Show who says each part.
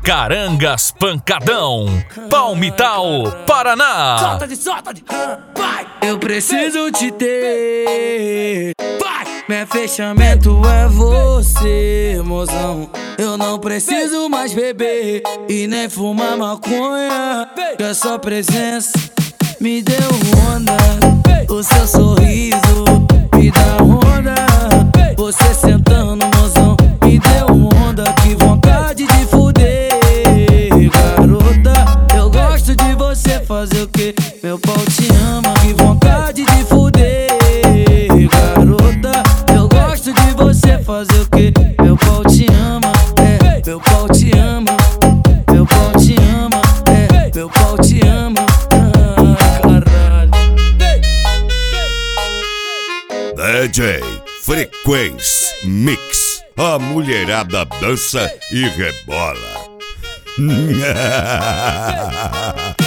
Speaker 1: Carangas Pancadão, Palmital, Paraná.
Speaker 2: Solta de vai. Eu preciso te ter. Vai. Meu fechamento é você, mozão. Eu não preciso mais beber e nem fumar maconha, que a sua presença me deu onda. O seu sorriso me dá onda. Você sentando, mozão, me deu onda. Que vontade de fuder, garota. Eu gosto de você fazer o que? Meu pau te ama. Que vontade de fuder, garota. Eu gosto de você fazer o que? Meu pau te ama, meu pau te ama. Meu pau te ama, meu pau te ama. Caralho.
Speaker 3: DJ Frequência Mix. A mulherada dança e rebola.